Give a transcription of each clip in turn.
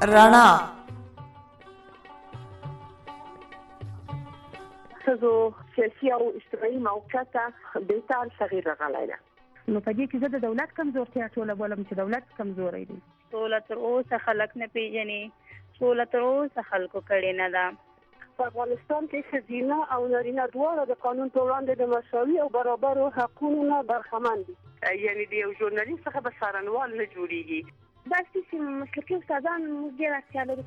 رڼا ښځو سیاسي او اجتماعي موقعیت بهتر تغییر راغلی ده. نو په دې کې زه د دولت کمزورتیا ټوله بولم چې دولت کمزوری دی. سوله تر اوسه خلک نه پیژني، سوله تر اوسه خلکو کړې نه ده. په افغانستان کې ښځینه او نارینه دواړه د قانون په وړاندې د مساوي او برابرو حقونو نه برخمن دي. یعنې د یو ژورنالیست څخه به څارنوال نه جوړیږي. داسې چې مسلکي استادان موږ ډېر اړتیا لرو.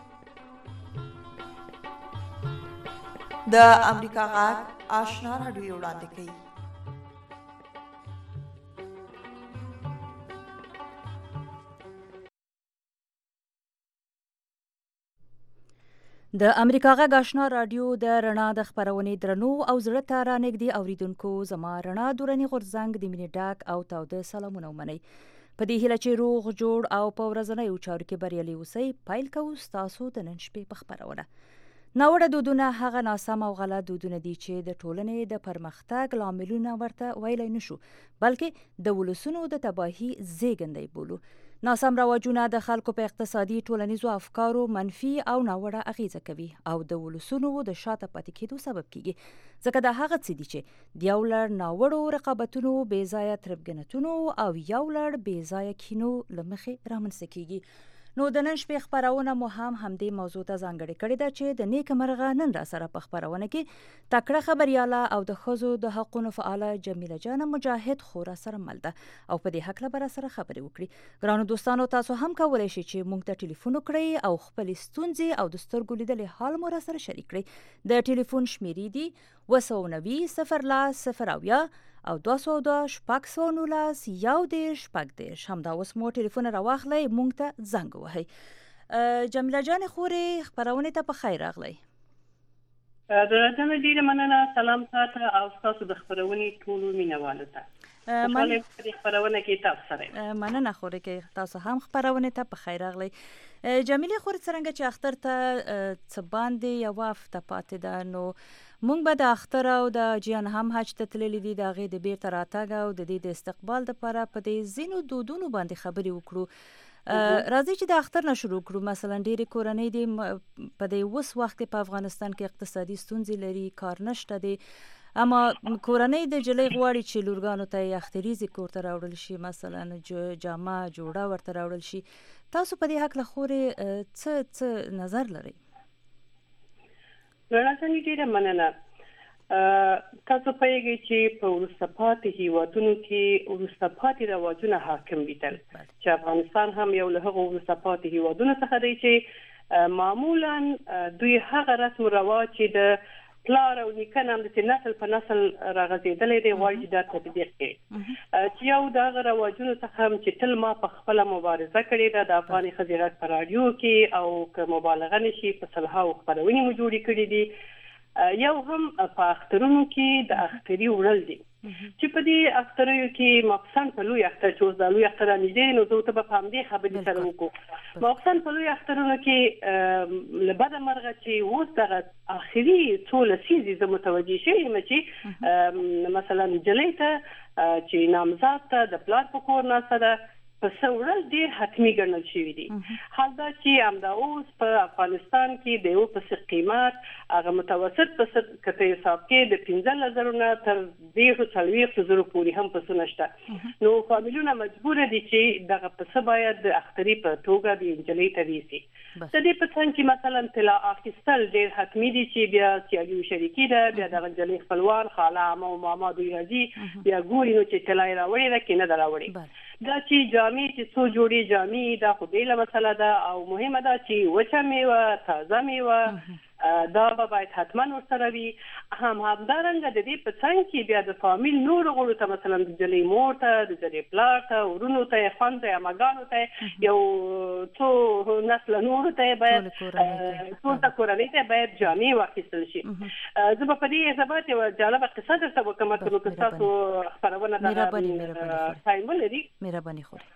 د امریکا غږ آشنا راډیو وړاندې کوي. د امریکا غږ آشنا راډیو د رڼا د خپرونې درنو او زړه ته رانږدې اوریدونکو، زما رڼا دوراني غورځنګ د مینې ډک او تاوده سلامونه ومنئ. په دې هیله چې روغ جوړ او په ورځنیو چارو کې بریالي اوسئ، پیل کوو ستاسو د نن شپې په خپرونه. ناوړه دودونه هغه ناسم او غلط دودونه دي چې د ټولنې د پرمختګ لاملونه ورته ویلی نشو، بلکې د ولسونو د تباهي زیږنده بولو. ناسم رواجونه د خلکو په اقتصادي، ټولنیزو افکارو منفي او ناوړه اغیزه کوي او د ولسونو د شاته پاتې کېدو سبب کیږي، ځکه دا هغه څه دي چې د یو لړ ناوړو رقابتونو، بې ځایه تربګنتونو او یو لړ بې ځایه کینو له مخې رامنځته کیږي. نو د نن شپې خپرونه مو هم همدې موضوع ته ځانګړې کړې ده چې د نیکه مرغه نن را سره په خپرونه کې تکړه خبریاله او د ښځو د حقونو فعاله جمیله جانه مجاهد خورا سره مل ده او په دې هکله به را سره خبرې وکړي. ګرانو دوستانو، تاسو هم کولی شئ چې موږ ته ټلیفون وکړئ او خپلې ستونزې او د سترګو لیدلې حال مو را سره شریک کړئ. د ټلیفون شمیرې دي 290 او 202-619-11-10. همدا اوس مو ټلیفون راواخلئ، موږ ته زنګ ووهئ. جمیله جان خورې، خپرونې ته په خیر راغلی. درته ډیره مننه. سلام تاسو او تاسو د خپرونې ټولو مینوالو ته. خپل خپرونه کې تاسو سره مننه خورې کې تاسو هم خپرونې ته په خیر راغلی. جمیله خورې، څرنګه چې اختر ته څه باندې یوه هفته پاتې ده، نو مونږ به د اختر او د جیان هم حج ته تللی دي، د هغې د بیرته راتګ او د دې د استقبال دپاره په دې ځینو دودونو باندې خبرې وکړو. راځئ چې د اختر نه شروع کړو. مثلا ډېرې کورنۍ دي په دې اوس وخت کې په افغانستان کې اقتصادي ستونزې لري، کار نشته دی، اما کورنۍ د جلۍ غواړي چې لورګانو ته یې اختریزې کور ته راوړل شي، مثلا جامه جوړه ورته راوړل شي. تاسو په دې هکله خورې څه نظر لرئ؟ رڼا ډیره مننه. تاسو پوهیږئ چې په وروسته پاتې هیوادونو کې وروسته پاتې رواجونه حاکم دي، چې افغانستان هم یو له هغو وروسته پاتې هیوادونو څخه دی چې معمولا دوی هغه رسم و رواج چې د پلار او نیکه نه همداسې نسل په نسل راغځېدلی دی غواړي چې دا تطبیق کړي. چې یو د هغه رواجونو څخه هم چې تل ما په خپله مبارزه کړې ده د افغاني ښځې غږ په راډیو کې، او که مبالغه نه شي په سلهاو خپرونې مو جوړې کړي دي. یو هم په اخترونو کې د اختري وړل دي، چې په دې اختریو کې مخصوصا په لوی اختر چې اوس دا لوی اختر رانږدې دی، نو زه ورته به په همدې خبرې سره وکړو. مخصوصا په لوی اخترونو کې له بده مرغه چې اوس دغه آخري څو لسیزې زه متوجه شوې یم چې مثلا نجلۍ ته چې نامزاد ته د پلار په کور ناسته ده پسه وړل ډېر حتمي ګڼل شوي دي. حال دا چې همدا اوس په افغانستان کې د یو پسه قیمت هغه متوسط پسه که ته حساب کې د 15,000 نه تر 40,000 پورې هم پسونه شته. نو فامیلونه مجبوره دي چې دغه پسه باید د اختري په توګه د نجلۍ ته ویسي. د دې په څنګ کې مثلا طلا اخیستل ډېر حتمي دي چې بیا سیالي و شریکي ده، بیا دغه نجلۍ خپلوان خاله عمه او ماما دوی راځي بیا ګوري نو چې طلا یې راوړې ده که نه ده راوړې. دا چې جامې چې څو جوړې جامې دا خو بیله مسله ده، او مهمه ده چې وچه میوه، تازه میوه دا به باید حتما ورسره وي. همدارنګه د دې په څنګ کې بیا د فامیل نورو غړو ته مثلا د جلۍ مور ته، د جلۍ پلار ته، ورونو ته، خویندو ته، عمګانو ته، یو څو نسله نورو ته باید ټول ته کورنۍ ته باید جامې واخیستل شي. زه به په دې ارتباط یوه جالبه قصه درته وکړم، که ستاسو خپرونه دغه ټایم ولري. مهرباني خورې.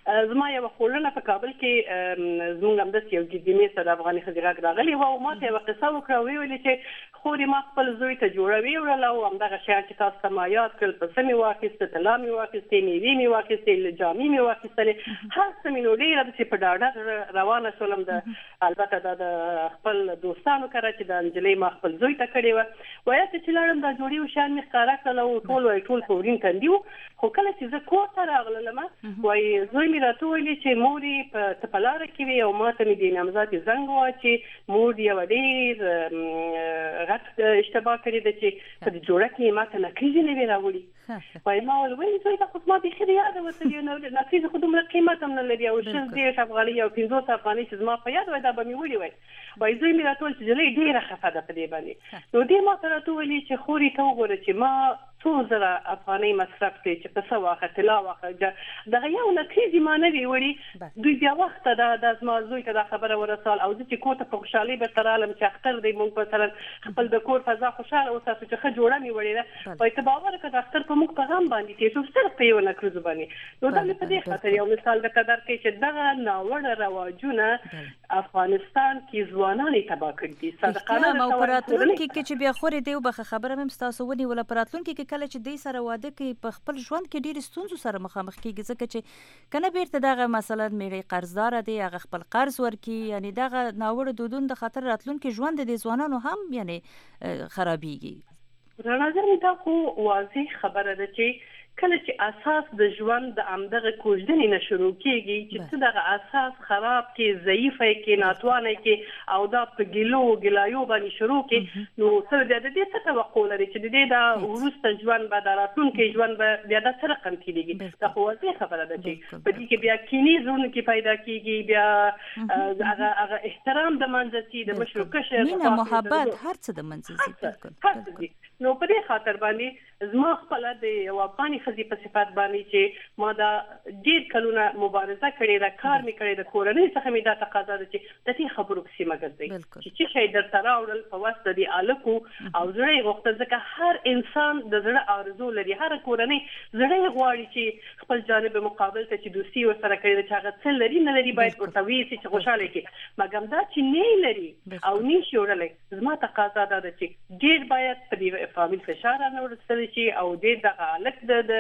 زما یو خورنه په کابل کې زموږ هم د یو جدي سره افغاني خزیراک راغلی و او ما ته یو قصه وکړه ویلې چې خوري ما خپل زوی ته جوړوي وړله او همدغه شیان چې تاسو ته ما یاد کړل پسه مې واخیسته طلا مې واخیستې میوې مې واخیستې جامې مې واخیستلې هر څه مې نو ډېره چې په ډاډه روانه شولم البته دا د خپل دوستانو کره چې د نجلۍ ما خپل زوی ته کړې وه وایه چې لاړم دا جوړي و شیان مې ښکاره کړل او ټول په ورین تندي وو خو کله چې زه کور ته راغلم وایي زوی مې راته وویلې چې مور یې ته په لاره کې وې او ما ته مې د نامزاد زنګ ووایه چې مور یوه ډېر غټ اشتباه کړې ده چې په دې جوړه کې ما ته نکریزې نه وې راوړي وایي ما ویل زوی دا خو زما بیخي د یاده وتلې نکریزې خو دومره قیمت هم نه لري او 60 افغانۍ او 50 افغانۍ چې زما په یاد وای دا به مې وړي وای وایي زوی مې راته وویل چې نجلۍ ډېره خفه ده په دې باندې نو دې ما ته راته وویلې چې خورې ته وګوره چې ما 2000 افغانۍ مصرف کړي چې پسه واخه طلا واخه دغه یو نکریزې ما نه وي وړي دوی بیا وخته دا زما زوی ته دا خبره ورسول او زه چې کور ته په خوشحالۍ بېرته رالم چې اختر دی موږ مثلا خپل د کور فضا خوشحاله وساتو چې ښه جوړه مې وړې ده وایي ته باور وکړه د اختر په موږ په غم باندې تېر شو صرف په یو نکریزو باندې نو دا مې په دې خاطر یو مثال درته درکړی چې دغه ناوړه رواجونه افغانستان کې ځوانان یې تباه کړي دي صادقانه او په راتلونکي کې چې بیا خورې دی وبخه خبره مې ستاسو ونیوله په راتلونکي کې کله چې دی سره واده کوي په خپل ژوند کې ډېرې ستونزو سره مخامخ کېږي ځکه چې که نه بیرته دغه مثلا میړی قرضداره دی هغه خپل قرض ورکړي یعنې دغه ناوړه دودونو د خاطر راتلونکي ژوند د دې ځوانانو هم یعنې خرابېږي رڼا جان دا خو واضح خبره ده چې کله چې اساس د ژوند د همدغه کوژدنې نه شروع کېږي چې ته دغه اساس خراب کې ضعیفه کې ناتوانه کې او دا په ګیلو ګلایو باندې شروع کې نو څه د دې څه توقع لري چې د دې د وروسته ژوند به د راتلونکي ژوند به بیا د څه رقم کېږي دا خو واضح خبره ده چې په دې کې بیا کینې زړونو کې پیدا کېږي بیا هغه احترام د منځه ځي د مشر کشر مینه محبت هر څه د منځه ځي نو په دې خاطر باندې زما خپل د یو افغاني ښځې په صفت باندې چې ما دا ډېر کلونه مبارزه کړې ده کار مې کړی د کورنۍ څخه مې دا تقاضا ده چې د دې خبرو پسې مه ګرځئ چې څه شی درته راوړل په وس د دې هلکو او زړه یې غوښتل ځکه هر انسان د زړه آرزو لري هره کورنۍ زړه یې غواړي چې خپل جانب مقابل ته چې دوستي ورسره کړې ده چې هغه څه لري نه لري باید ورته ویسي چې خوشحاله کړي مګر دا چې نه لري او نه شي وړلی زما تقاضا دا ده چې ډېر باید په دې فامیل فشار نه ورسول شي او ډېر دغه هلک د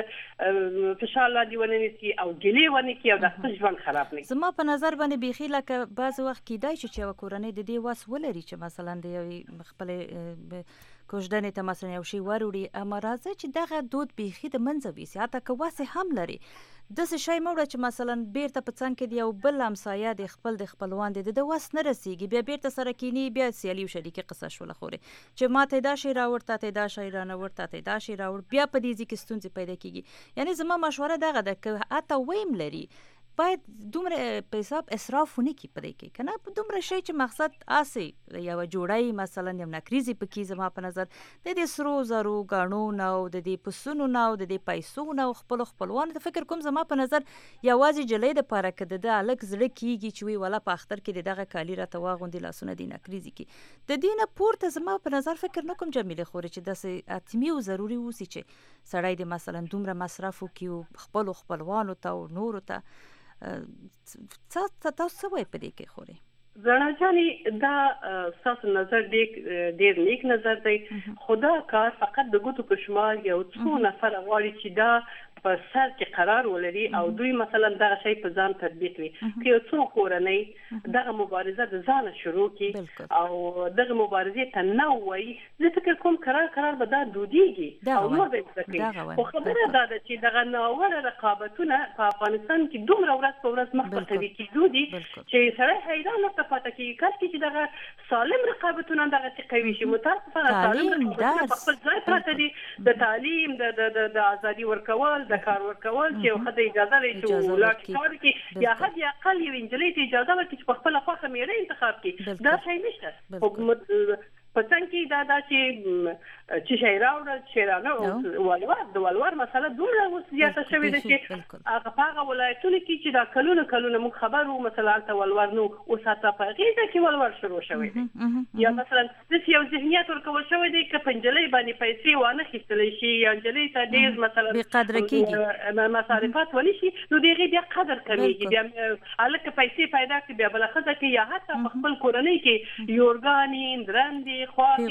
فشار لاندې ونه نیسي او ګیلې ونه کړي او د خپل ژوند خراب نه کړي زما په نظر باندې بیخي لکه بعض وخت کیدای شي چې یوه کورنۍ د دې وس ولري چې مثلا د یوې خپلې کوژدنې ته مثلا یو شی وروړي اما راځه چې دغه دود بیخي د منځه ویسي حتی که وس هم لري داسې شی مه وړه چې مثلا بیرته په څنګ کې د یو بل همسایه د خپلوان دی د وس نه رسیږي بیا بیرته سره کینی بیا سیالي او شریکې قصه شوله خورې چې ما ته دا شی راوړ تا ته دا شی رانوړ تا ته دا شی راوړ بیا په دې ځای کې ستونزې پیدا کېږي یعنی زما مشوره دغه ده که حتی ویم لري باید دومره په حساب اسراف ونه کړي په دې کې که نه دومره شی چې مقصد هسې یوه جوړی مثلا یو نکریزې پکې زما په نظر د دې سرو زرو ګاڼو نه او د دې پسونو نه او د دې پیسو نه او خپلوانو ته فکر کوم زما په نظر یوازې جلۍ دپاره که د ده هلک زړه کېږي چې وی ولا په اختر کې د دغه کالي راته واغوندي لاسونه دې نکریزې کړي د دې نه پورته زما په نظر فکر نه کوم جمیلې خورې چې داسې حتمي او ضروري اوسي چې سړی د مثلا دومره مصرف وکړي خپلو خپلوانو ته او نورو ته تاسو څه وایي په دې کې خورې رڼا جانې دا ستاسو نظر ډېر نیک نظر دی خو دا کار فقط د ګوتو په شمار یو څو نفر غواړي چې دا په سر کې قرار ولري او دوی مثلا دغه شی په ځان تطبیق کړي که یو څو کورنۍ دغه مبارزه د ځانه شروع کړي او دغه مبارزې ته نه ووایي زه فکر کوم قرار به دا دودیږي او نور به یې زده کوي خو خبره دا ده چې دغه ناوړه رقابتونه په افغانستان کې دومره ورځ په ورځ مخ په قوي کېدو دي چې سړی حیران ورته پاتې کېږي کله چې دغه سالم رقابتونه دغسې قوي شي متاسفانه سالم رقابتونه په خپل ځای پراته دي د تعلیم د ازادي ورکول د کار ورکول چې یو ښځه اجازه لري چې ولاړ کار وکړي یا حد اقل یو نجلۍ ته اجازه ورکړي چې په خپله خوښه میړه انتخاب کړي دا شی نشته په څنګ کې دا چې شی راوړل چې رانه د ولور مسله دومره اوس زیاته شوې ده چې هغه ولایتونه کې چې دا کلونه موږ خبرو مثلا ته ولور نو او ساته په غیږه کې ولور شروع شوی دی یا مثلا د یو ذهنیت ورکول شوی دی چې پنځلې باندې پیسې وانه خېستل شي یا انجلې ته ډیر مثلا به قدر کېږي مصارفات ولې شي نو دغه بیا قدر کمیږي بیا الکه پیسې پیدا کړي بیا بل خزه کې یا حتی په خپل کورنۍ کې یورګانې درندې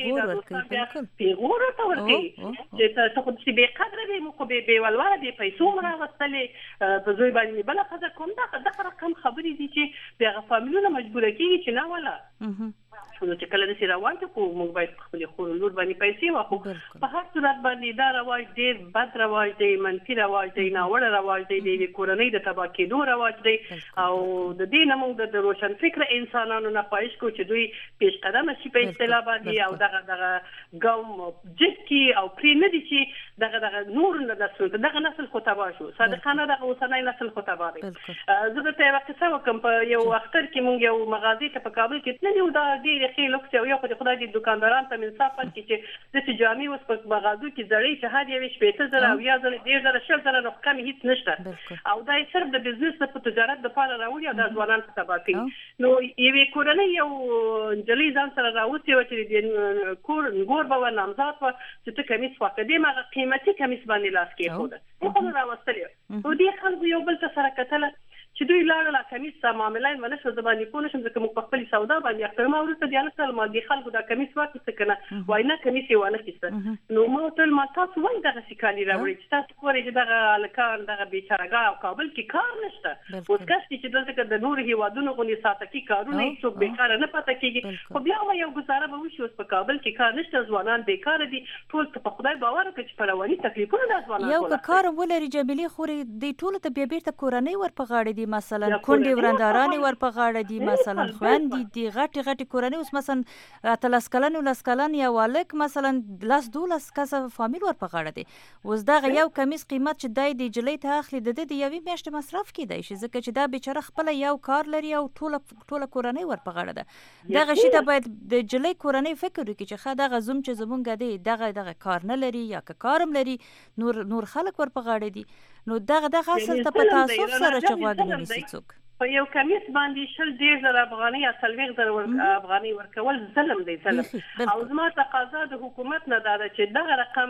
خواږه پیغور ته ورکړي چې تاسو خو دې به قدر به مو کو به ولور دې پیسو راغستلې په زوی باندې بل خزه کوم دا رقم خبرې دي چې بیا فامیلونه مجبور کیږي چې نه ولا نو چې کله د روان ته کو موږ باید خپل خور لور باندې پیسې واخو په هر صورت باندې دا رواج ډیر بد رواج دی منفي رواج دی ناوړه رواج دی د کورنۍ د تباہ کېدو رواج دی او د دې نه موږ د روشن فکر انسانانو نه خواهش کوو چې دوی پیش قدم شي په اصطلاح باندې او دغه قوم جدي او پرې نه دي چې دغه نور دغه نسل خو تباہ شو صادقانه دغه اوسنۍ نسل خو تباہ دی زه ته وخت څه وکم په یو اختر کې موږ یو مغازي ته په کابل کې تللی و دا ډیر خېلوکس یو خو خدای دې دکانداران ته انصاف پکې چې د جامې اوس په مغازو کې زړې چې هر یو شپې ته زره او یا زره ډیر زره شل زره نو کم هیڅ نشته او دا صرف د بزنس په تجارت د لپاره راوړي او د ځوانان په تباہ کوي نو یوې کورنۍ یو جلي ځان سره راوځي چې د کور ګور به نامزاد و چې ته کمیس واکدې ما قیمتي کمیس باندې لاس کې خو خو راوستل او دې خلکو یو بل څه سره کتل چې دوی لاړه لا کمیس معاملې ونه شو د باندې پونه شم ځکه موږ په خپل سودا باندې اختر ما ورته دی اصل ما دي خلکو دا کمیس واکسته کنه وای نه کمیس یې ونه کیسته نو مو ټول ما تاسو وای دغه شکالي راوړي چې تاسو کوی چې دغه الکان دغه بیچارهګا او کابل کې کار نشته اوس کښ چې دغه د نور هیوادونو غونې ساته کې کارونه څوک بیکار نه پاتې کیږي خو بیا یو گزاره به وشي اوس په کابل کې کار نشته ځوانان بیکار دي ټول په خدای باور کوي چې پرواني تکلیفونه د ځوانانو یو کار ولري جمیلې خوري د ټول ته بیا بیرته کورنۍ ور په غاړه دي مثلا کونډې ورندارانې ور په غاړه دي مثلا خويندې دي غټي کورنۍ اوس مثلا اتلس کلن یا والک مثلا لاس 12 کسه فامیل ور په غاړه دي اوس دا یو کمیس قیمت چې دای دی جلې ته اخلي د یوې میاشتې مصرف کیدای شي ځکه چې دا بیچاره خپل یو کار لري او ټول کورنۍ ور په غاړه ده دغه شی ته باید د جلې کورنۍ فکر وکړي چې خا دغه زوم چې زمونږ دی دغه کار نه لري یا کارم لري نور خلک ور په غاړه دي نو دغه اصل ته په تاسو سره چغواګ نه نسی څوک په یو کمیس باندې شل ډیر زره افغاني یا سلويغ زره افغاني ورکول ظلم دی ظلم او زما تقاضا د حکومت نه ده چې دغه رقم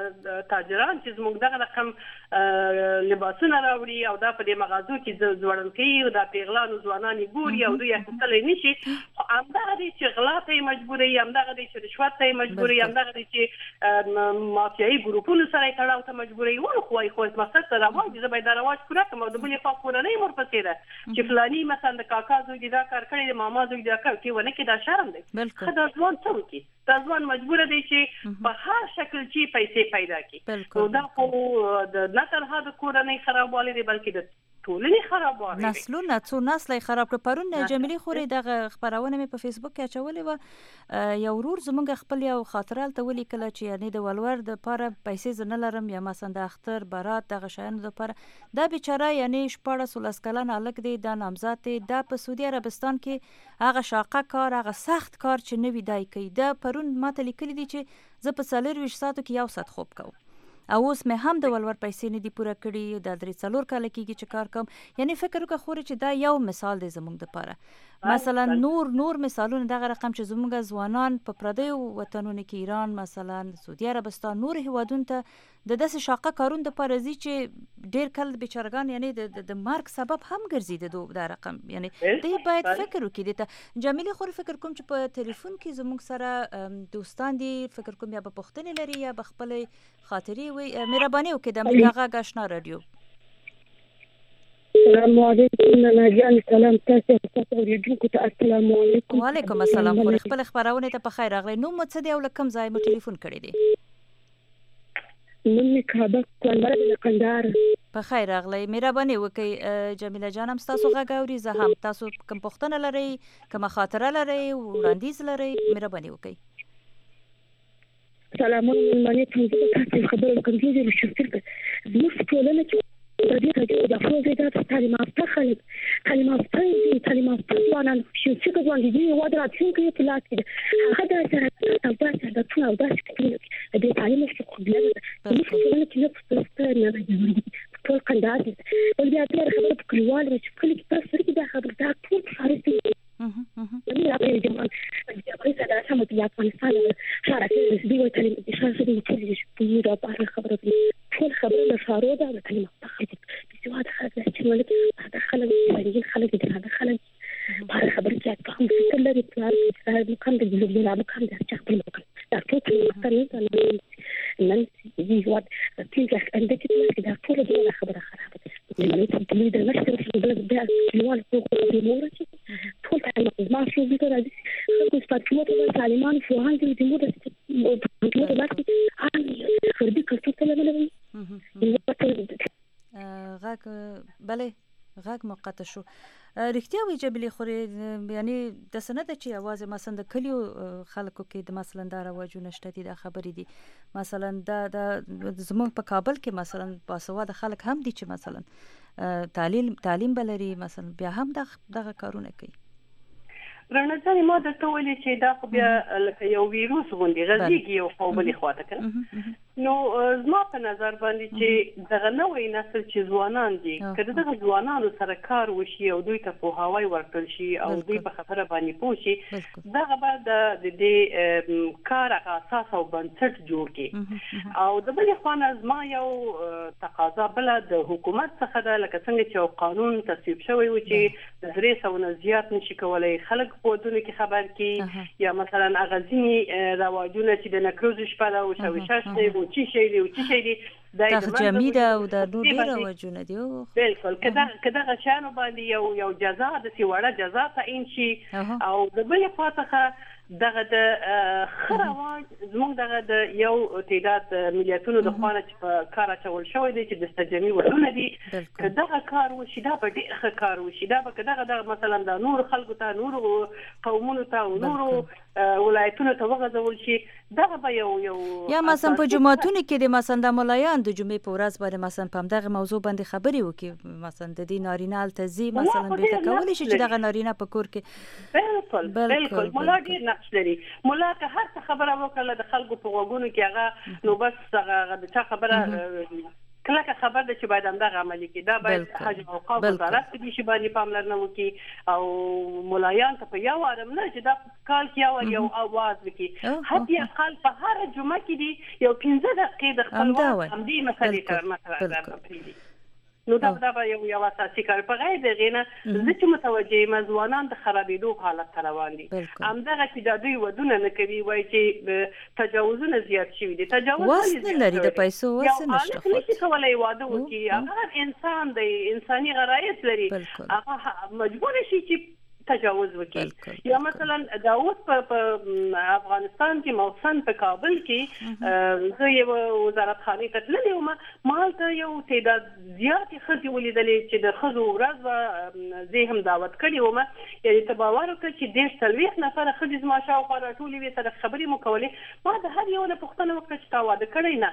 تاجران چې زموږ دغه رقم لباسونه راوړي او دا په دې مغازو کې ځوړل کوي او دا پیغلانو ځوانان ګوري او دوی اخیستل نشي همدغه دي چې غلا ته مجبوري همدغه دي چې رشوت ته مجبوري همدغه دي چې مافیایي ګروپونو سره تړاو ته مجبوري ول خو مقصد سره واجب زه باید راوځ کړم او د بلې په کورنۍ ورپسې ده چې فلانی مثلا د کاکا زوی دا کار کړی د ماما زوی دا کار کوي ونه کې دا شرم دی خدای ځوان څه کوي دا ځوان مجبور دی چې په هر شکل چې پیسې پیدا کړي نو دا خو د نه تنها د کورنۍ خرابوالی دی بلکې د ټولنې خرابوالی نسلونه څو نسل خراب کړ پرون جمیلې خوري دغه خبرونه مې په فیسبوک کې اچولې و یو ورور زمونږ خپل یو خاطره ته ولي کله چې یعنی د ولور د لپاره پیسې زنه لرم یا مثلا د اختر برات دغه شایانو لپاره دا بیچاره یعنی 14 کلن الک دی د نامزاد دی د په سعودي عربستان کې هغه شاقه کار هغه سخت کار چې نوی دای کوي د پرون ماته لیکلي دي چې زه په 24 ساعتو کې یو ساعت خوب کوم او اوس مې هم د ولور پیسې نه دی پوره کړي د 3 کال کېږي چې کار کوم یعنی فکر وکړه خوري چې دا یو مثال دی زموږ لپاره مثلا نور مثالونه دغه رقم چې زموږ ځوانان په پردیو وطنونو کې ایران مثلا سعودي عربستان نور هیوادونو ته د داسې شاقه کارون د پارزي چې ډیر کله بیچارهګان یعنی د مارک سبب هم ګرځي د رقم یعنی دې باید فکر وکړي ته جمیلې خور فکر کوم چې په ټلیفون کې زموږ سره دوستان دي فکر کوم یا په پښتنې لري یا په خپل خاطري وي مهرباني وکړئ د امریکا غاښنا رادیو السلام علیکم ناجان سلام تاسو اوریدونکو ته السلام علیکم وعلیکم السلام خو خپل خبرونه ته په خیر راغلی نو مڅ دی او لکم ځای مو ټلیفون کړی دی نن کابل کولای قندار په خیر راغلی مهرباني وکړئ جمیله جانم تاسو غاګوري زه هم تاسو کوم پښتنه لري کوم خاطره لري وړاندیز لري مهرباني وکړئ سلامونه باندې تاسو خبرو کوم چې شکر زموږ ټولنه کې د دې د افروزه د تعلیمات خلک تعلیمات ځوانان چې ځوان دي وادر اتونکو په لاس کې هغه د سره تاسو د ټول د تعلیم څخه خبره ده چې ټولنه کې نه راځي ول بیا ډېر خبره په کلیوال چې کلی کې تاسو سره دا خبره دا ټول خارجي یا په جمال یا په ساده سم په افغانستان شارع دې وایي تعلیم د شارع دې ټول یې دا په خبره ټول خبره له شارع دا کلمه تخرج چې واده خلک چې ولکه دا خلک دې خلک دې دا خلک په خبره کې فهم فکر لري پلار کې مقام دې له لا مقام دې چې خپل مقام دا ټول مقام نن دې واد تیګه انده چې دا ټول دې خبره خرابه ده نو ته دې د نشته چې بلد بیا کلیوال په دې مورچ ټول تعلیم ما شو دې راځي خو ستاسو ته تعلیمان فوهان دې مورچ په دې وخت کې خربي کړو ته لګولې غاک بله غاک مقطع شو رښتیا وی جبلی خوري یعنی د سند چې आवाज مثلا د کلیو خلکو کې د مثلا دا رواجونه شته دي د خبرې دي مثلا د زموږ په کابل کې مثلا باسواده خلک هم دي چې مثلا تعلیم بلري مثلا بیا هم دغه کارونه کوي رڼا ځاني ما درته ویلي چې دا خو بیا لکه یو ویروس غوندي غځېږي یو خو بلې خواته که نو زما په نظر باندې چې دغه نوی نسل چې ځوانان دي که د دغه ځوانانو سره کار وشي او دوی ته پوهاوی ورکړل شي او دوی په خبره باندې پوه شي دغه به د دې کار اساس او بنسټ جوړ کړي او د بلې خوا نه زما یو تقاضا بله د حکومت څخه ده لکه څنګه چې یو قانون تصویب شوی و چې 300 نه زیات نشي کولی خلک په ودونو کې خبر کړي یا مثلا هغه ځینې رواجونه چې د نکروز شپه ده او شاوشاش دی چې شي دی دا جمعي ده او د نور ډیر وجونه دي بالکل کدا غشانو باندې یو جزا د سی وړه جزا تعین شي او د بلې خواته دغه د خرواج زموږ دغه د یو تعداد ملیتونو د خوانه چې په کار اچول شوی دی چې د استجمي ودونه دي کداغه کار وشي دا به ډېر ښه کار وشي دا به کداغه مثلا د نور خلکو ته نور قومونو ته نور ولایتونو ته وغځول شي دغه به یو یا مثلا په جمعتونو کې د مثلا د ملایان د جمعې په ورځ باندې مثلا په دغه موضوع باندې خبرې وکړي مثلا د دې نارینه التزي مثلا به تکول شي چې دغه نارینه په کور کې بالکل مولا ډیر نقش لري مولا که هر څه خبره وکړه د خلکو په غوږونو کې هغه نو بس هغه د چا خبره کله خبر ده چې باید همدغه عملي کړي دا باید حج او اوقاف وزارت دې شي باندې پاملرنه وکړي او ملایان ته په یو ارم نه چې دا کال کې یو اواز وکړي حتی اقل په هر جمعه کې دی یو 15 دقیقې د خپلواک همدې مسلې کړي نو دا یو اساسي کار په غیر دغه نه چې متوجه مزوانان د خرابېدو حالت روان دي همدغه چې د دوی ودونه نه کوي وایي چې تجاوزونه زیات شوي دي تجاوز لري د پیسو وسه نشته خو نشي کولای واده وکړي هغه انسان دی انساني غرایز لري هغه مجبور شي چې تجاوز وکړي یا مثلا دا اوس په افغانستان کې موسن په کابل کې زه یو وزارت خانه ته تللی وم مالته یو تعداد زیات ښځې ولیدلې چې د ښځو ورځ به زه هم دعوت کړې وم یعنې ته باور وکړه چې 30 نفره ښځې زما شاوخوا راټولې وې سره خبرې مو کولې ما د هر یو نه پوښتنه وکړه چې تا واده کړی نه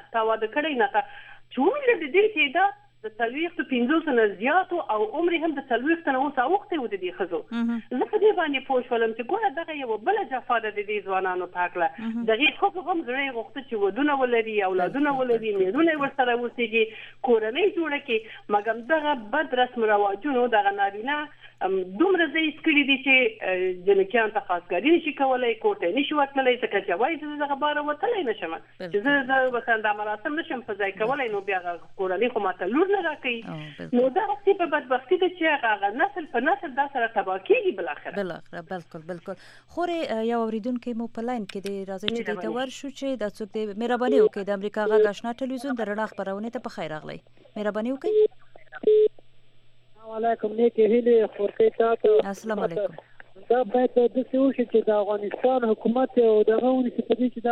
چې ومې د دې تعداد د 50 نه زیات او عمر هم د 40 نه اوسه وخت و د دې خزو زه په دې باندې پوه شولم چې ګوره دغه یو بل جفا د دې ځوانانو پاکله دغه خو هم زړه غوښته چې ودونه ولري اولادونه ولري میرونه ورسره وسیږي کورنۍ جوړه کړي مګر دغه بد رسم رواجونو دغه نارینه دومره ځای سکړي دي چې جنکیان ته خاصګاري نشي کولای کوټه نشي وتلای ځکه چې وایي چې دغه بار وتلای نشم چې زه مثلا د مراسم نشم په ځای کولای نو بیا کورنۍ خو ماته لور نه راکړي نو دا څه په بدبختي ده چې هغه نسل په نسل دا سره تباه کېږي بالاخره بالکل خوري یو اوریدونکو مو په لاین کې د راځي چې د ورشو چې د څوک د مهرباني وکړي د امریکا غږ آشنا ټلویزیون د رڼا خبرونه ته په خیر راغلی مهرباني وکړئ علیکم نیکی هیله خورکې تاسو السلام علیکم دا باید د څه وشي چې د افغانستان حکومت او دغه ونی چې په دې چې دا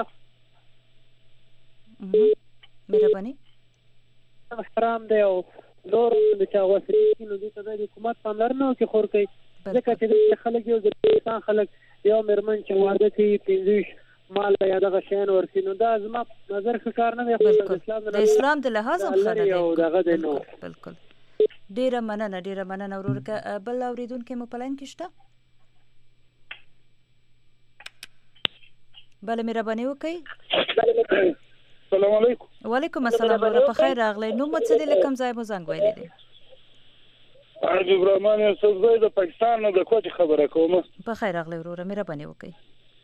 مهرباني احترام دی او نور چې وسیلې نو د حکومت پاملرنه کوي خورکې ځکه چې خلک یو د انسان خلک یو مرمن چې واده کوي 15 مال یا دغه شین ورسي نو دا زما نظر ښه کار نه دی د اسلام د لحاظ هم خنه دی بالکل ډیره مننه ورورکه بل اوریدونکو مو په لاین کې شته بل مهرباني وکړئ السلام علیکم. وعلیکم السلام ورحمت په خیر راغلی. نو مو څه دی لکم ځای مو زنګ ویلی دی؟ حاجی الرحمن یوسف زه د پاکستان نه د کوټې خبره کوم. په خیر راغلی وروره مهرباني وکړئ.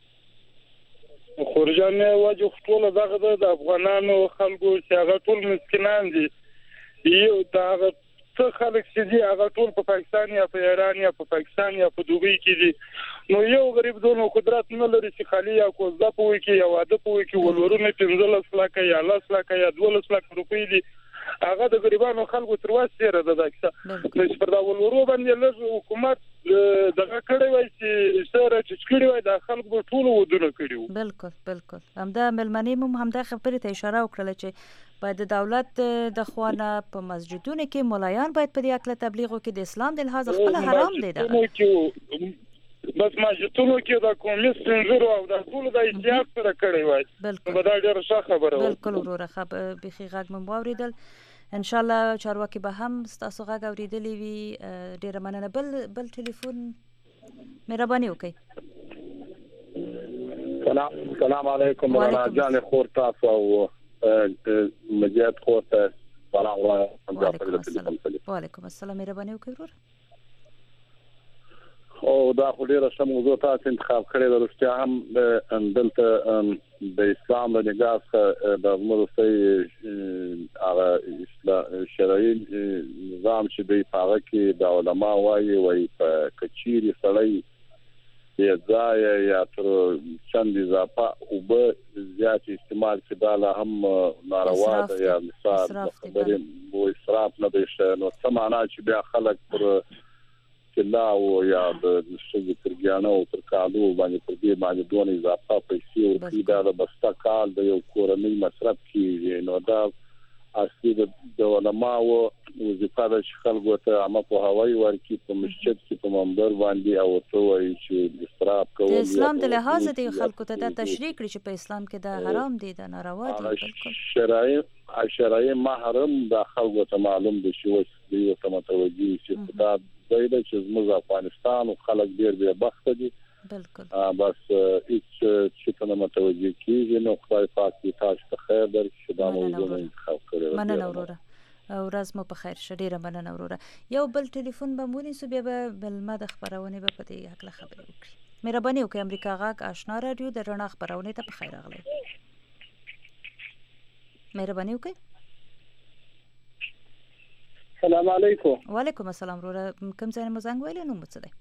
خورجان واجب ټول دغه د افغانانو خلکو چې هغه ټول مسکینان دي یو دا څه خلک چې دي هغه ټول په پاکستان یا په ایران یا په پاکستان یا په دوبۍ کې دي نو یو غریب دونو قدرت نه لري چې خالي یا کوزده په وي کې یا واده په وي کې ولورونه 15 لک یا 10 لک یا 12 لک روپۍ دي هغه د غریبانو خلکو تر واسه را ده کیسه نو چې پر دا ولورو باندې لږ حکومت دغه کړی وای چې سره چې کړی وای د خلکو ټول ودونه کړیو. بالکل همدا ملمنې مو همدا خبرې ته اشاره وکړه چې باید د دولت د خوانه په مسجدونو کې مولایان باید په دې اکل تبلیغ وکړي د اسلام د لحاظ خپل حرام دی دا بس مسجدونو کې د کومیست سنجر او د ټول د احتیاط سره کړی وای. بالکل دا ډېر ښه خبره بالکل وروره بخي غږ مو اوریدل ان شاء الله چارواکي به هم تاسو غږ اوریدلی وي. ډېر مننه. بل ټلیفون مهرباني وکړئ. السلام علیکم ورحمة الله خور تاسو او مجید خور ته سلام وعلیکم السلام مهرباني وکړئ ورور. او دا خو ډیره ښه موضوع تاسو انتخاب کړې ده. رښتیا هم دلته د اسلام د نگاه د مرسي هغه شرعي نظام چې دی په هغه کې د علما وایي په کچيري سړی یا ځای یا تر چند اضافه او به زیات استعمال کې دا هم ناروا ده یا مثال خبرې مو اسراف نه دی نو څه معنا چې بیا خلک پر کلا او یا د شګو ترګیانه او تر کالو باندې پر دې باندې دونه اضافه پیسې ورکړي دا د بستا کال د یو کورنۍ مصرف کیږي نو دا اصلي د علماء وظیفه ده چې خلکو ته عامه پوهاوی ورکړي په مسجد کې په منبر باندې او ته وایي چې اسراف کول د اسلام د لحاظ دی خلکو ته دا تشریح کړي چې په اسلام کې دا حرام دي دا ناروا دي. شرعي محرم د خلکو ته معلوم دي چې وسې یو ته متوجي چې دا ځای دی چې زموږ افغانستان او خلک ډېر بې بخته دي. بالکل بس هیڅ چې ته متوجي کیږي نو خدای پاک دې تاسو ته خیر درکړي چې دا موضوع انتخاب کړی. مننه وروره او ورځ مو په خیر شه. ډیره مننه وروره. یو بل ټلیفون به مونږ نیسو بیا به بلما د خبرونه به په دې حق خبرې وکړي. مهرباني وکړئ. امریکا غاک آشنا رادیو د رڼا خبرونه ته په خیر راغلی. مهرباني وکړئ. السلام علیکم. وعلیکم السلام وروره. کوم ځای مو زنګ ویلی نو څه دی؟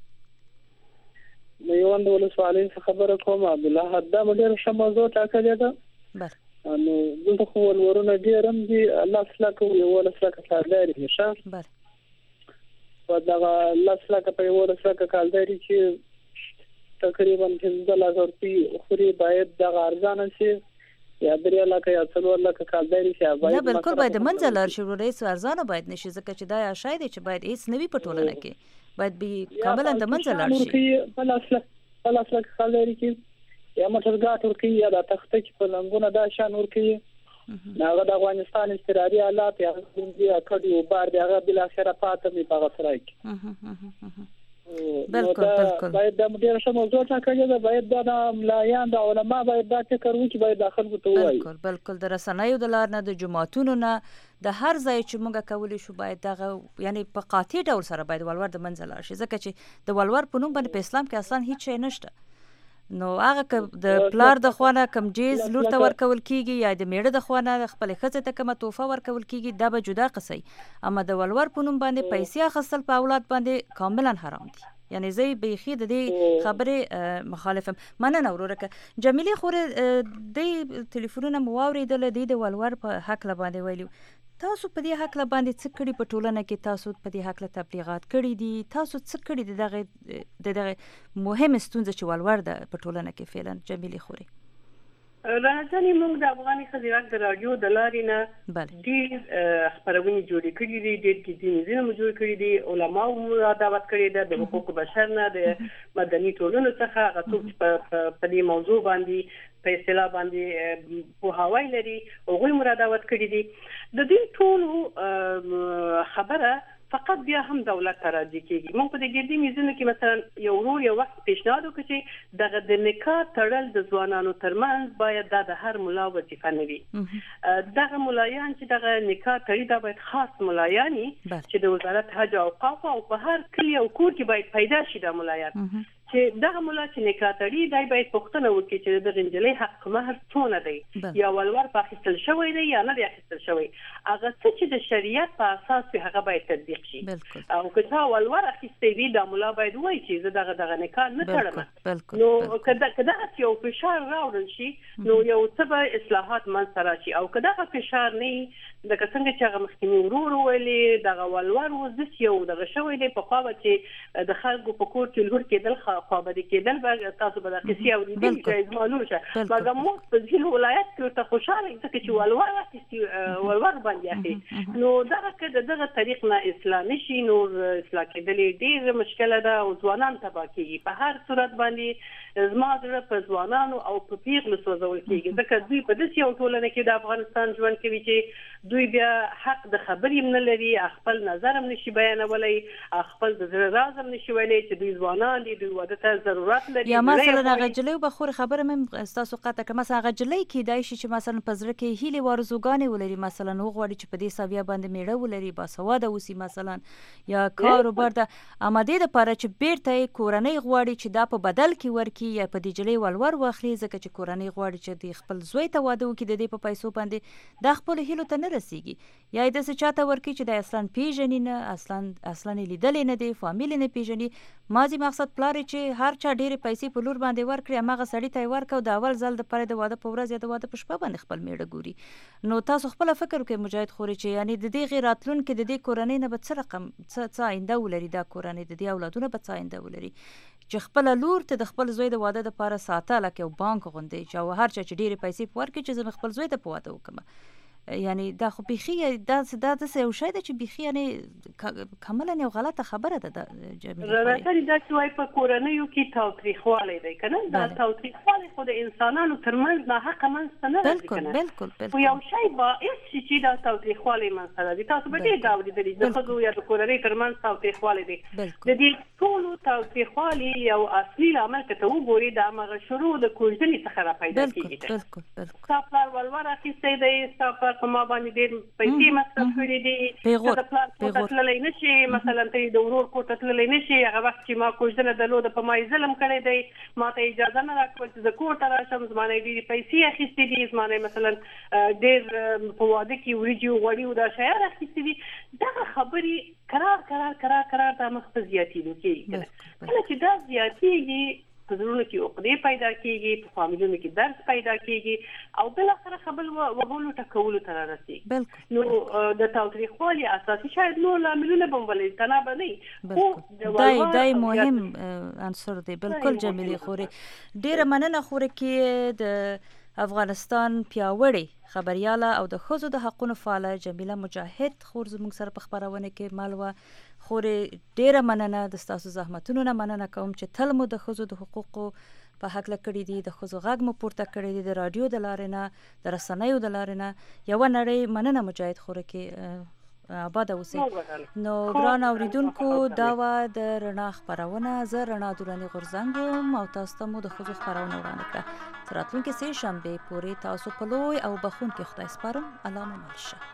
میوند ولسوالۍ څخه خبره کوم. عبد الله حدام ډېر ښه موضوع ټاکلې ده. بله نو دلته خو ولورونه ډېر هم دي. الله سلاکه یو لسلاکه کالداري دي ښه. بله په دغه لسلاکه په یو لسلاکه کالداري چې تقریبا 15,000 روپۍ خوري باید دغه ارزانه شي یا 3 لکه یا 4 لکه کالداري شي. نه بالکل باید منځ لار شي ورې سو ارزانه باید نشي ځکه چې دا یا شاید چې باید هیڅ نوي پټولنه کې باید به کاملا د منځ لار شي. په لاسلک کالداري کې یا موټرګاټ ورکی یا د تخته کې په لنګونه دا شان ورکی هغه د افغانستان استراري حالات یا د کډیو بار دی هغه بل اخره پاتې می په غسرای کې. بالکل باید د مدیر شه موضوع ټاکل دی. باید د ملایان د علما باید دا فکر وکړي باید داخل کو ته وایي. بالکل د رسنیو د لار نه د جماعتونو نه د هر ځای چې موږ کولی شو باید دغه یعنی په قاطع ډول سره باید ولور د منځ لار شي ځکه چې د ولور په نوم باندې په اسلام کې اصلا هیڅ شی نشته. نو هغه د پلار د خوانه کم جیز لور ته ورکول کیږي یا د میړه د خوانه خپل ښځه ته کومه توفه ورکول کیږي دا به جدا قصي. اما د ولور په نوم باندې پیسې اخیستل په اولاد باندې کاملا حرام دي. یعنی زه بیخي د دې خبرې مخالفم. مننه وروره. جمیله خورې د ټلیفونونه مو واوریدل د ولور په حق باندې ویلو. تاسو په دې حق باندې څه کړي په ټولنه کې؟ تاسو په دې حق تبلیغات کړي دي؟ تاسو څه کړي دي دغه مهم ستونزه چې ولور ده په ټولنه کې فعلا؟ جمیله خوري راځنی موږ د افغاني خزیرات د رادیو د لارې نه ډېر خبرونه جوړې کړې دي. ډېر کې ځینې جوړ کړي دي. علما مو دعوت کړي ده د حقوق بشر نه د مدني ټولنو څخه هغه څوک په دې موضوع باندې په اصطلاح باندې پوهاوی لري هغوی مو دعوت کړي دي. د دې ټولو خبره فقط بیا هم دولت ته راځي کیږي. موږ په دې ګردي میزونو کې مثلا یو ورور یو وخت پیشنهاد وکړ چې دغه د نکاح تړل د ځوانانو ترمنځ باید د هر ملا وظیفه نه وي. دغه ملایان چې دغه نکاح تړي دا باید خاص ملایان چې د وزارت حج او اوقاف او په هر کلی او کور کې باید پیدا شي د ملایان چې دغه مولا چې نکاح تړي دای باید پوښتنه وکړي چې د غنجلې حق مهر څونه دی یا ولور په اخیستل شوی دی یا نه دی اخیستل شوی. هغه څه چې د شریعت په اساس په هغه باید تطبیق شي. او که څا ولور اخیستې وي د مولا باید وایي چې زه دغه نکاح نه تړم. نو کدا یو فشار راوړل شي نو یو څه به اصلاحات منځ راشي. او کدا فشار نه د څنګه چې هغه مخکینی ورور ویلي دغه ولور وزس یو دغه شوی دی په خوا چې د خلکو په کور کې لور کېدل خوابدي کېدل به تاسو به د قصې اوریدل چې معلوم شه. مګر موږ په ځینو ولایت کې ته خوشاله ځکه چې ولور باندې اخی نو دغه طریق نه اصلاح نشي. نور اصلاح کېدل ډېر مشکله ده او ځوانان تباه کېږي. په هر صورت باندې زما زړه په ځوانانو او په پیغلو سوځول کېږي ځکه دوی په داسې یو ټولنه کې د افغانستان ژوند کوي چې دوی بیا حق د خبرې هم نه لري، خپل نظر هم نشي بیانولی، خپل د زړه راز هم نشي ویلی چې دوی ځوانان دي، دوی واده ته ضرورت لري. یا مثلا هغه جلۍ به خورې خبره مې ستاسو قطع کړه، مثلا هغه جلۍ کیدای شي چې مثلا په زړه کې هیلې او ارزوګانې ولري، مثلا وغواړي چې په دې سویه باندې میړه ولري، باسواده اوسي مثلا، یا کاروبار ته آمادې دپاره چې بیرته یې کورنۍ غواړي چې دا په بدل کې ورکړي یا په دې جلۍ ولور واخلي، ځکه چې کورنۍ غواړي چې د خپل زوی ته واده وکړي د دې په پیسو باندې، دا خپلو هیلو ته نه رسیږي. یا یې داسې چاته ورکړي چې دا اصلا پیژني نه، اصلا یې لیدلی نه دی، فامیل یې نه پیژني. ماضي مقصد پلار چې هر چا ډېرې پیسې په لور باندې ورکړي، هماغه سړي ته یې ورکړه او د اول ځل دپاره د واده په ورځ یا د واده په شپه باندې خپل میړه ګوري. نو تاسو خپله فکر وکړئ مجاهد خوري چې یعنې د دې راتلونکي د دې کورنۍ نه به څه رقم څه آینده ولري، دا کورنۍ د دې اولادونه به څه آینده ولري چې خپله لور ته د خپل زوی د واده دپاره ساته لکه یو بانک غوندې چې او هر چا چې ډېرې پیسې په ورکړي چې زه مې خپل زوی ته په واده وکړم. یعنی دا خو بیخي دا داسې یو شی ده چې بیخي یعنې کاملا یو غلطه خبره ده. راځي دا چې وایي په کورنیو کې تاوتریخوالی دی که نه، دا تاوتریخوالی خو د انسانانو ترمنځ ناحقه منځته نه راځي که نه، خو یو شی باعث شي چې دا تاوتریخوالی منځته راځي. تاسو به ډېر دا اورېدلي د ښځو یا د کورنۍ ترمنځ تاوتریخوالی دی. د دې ټولو تاوتریخوالي یو اصلي لامل که ته وګورې د همغه شروع د کوژدنې څخه راپیدا کېږي. ستا پلار ولور اخیستی دی، ستا پلار په ما باندې ډېر پیسې مصرف کړي دي، د پلار کور ته تللی نه شي، مثلا ته د ورور کور ته تللی نه شي، هغه وخت چې ما کوژدنه درلوده په ما یې ظلم کړی دی، ما ته اجازه نه راکول چې زه کور ته راشم، زما نه یې ډېرې پیسې اخیستې دي، زما نه یې مثلا ډېر په واده کې وریجې او غوړي او دا شیان اخیستې دي. دغه خبرې کرار دا مخ په زیاتېدو کېږي. کله چې دا زیاتېږي په زړونو کې عقدې پیدا کېږي، په فامیلونو کې درد پیدا کېږي او بالاخره خبل وهلو ټکولو ته رارسېږي. نو د تاوتریخوالي اساسي شاید نور لاملونه به هم ولري، تنها به نه، خو دای مهم عنصر دی. بالکل جمیلې خورې، ډېره مننه خورې کې د افغانستان پیاوړې خبریاله او د ښځو د حقونو فعاله جمیله مجاهد خور زموږ سره په خپرونه کې مل وه. خورې ډېره مننه، د ستاسو زحمتونو نه مننه کوم چې تل مو د ښځو د حقوقو په هکله کړي دي، د ښځو غږ مو پورته کړی دی، د راډیو د لارې نه، د رسنیو د لارې نه. یوه نړۍ مننه مجاهد خورې کې آباده اوسئ. نو ګران اوریدونکو، دا وه د رڼا خپرونه، زه رڼا دراني غورځنګ یم او تاسو ته مو د ښځو خپرونه وړاندې کړه. تر راتلونکې سې شنبې پورې تاسو په لوی او بخښونکي خدای سپارم. الله مو مل شه.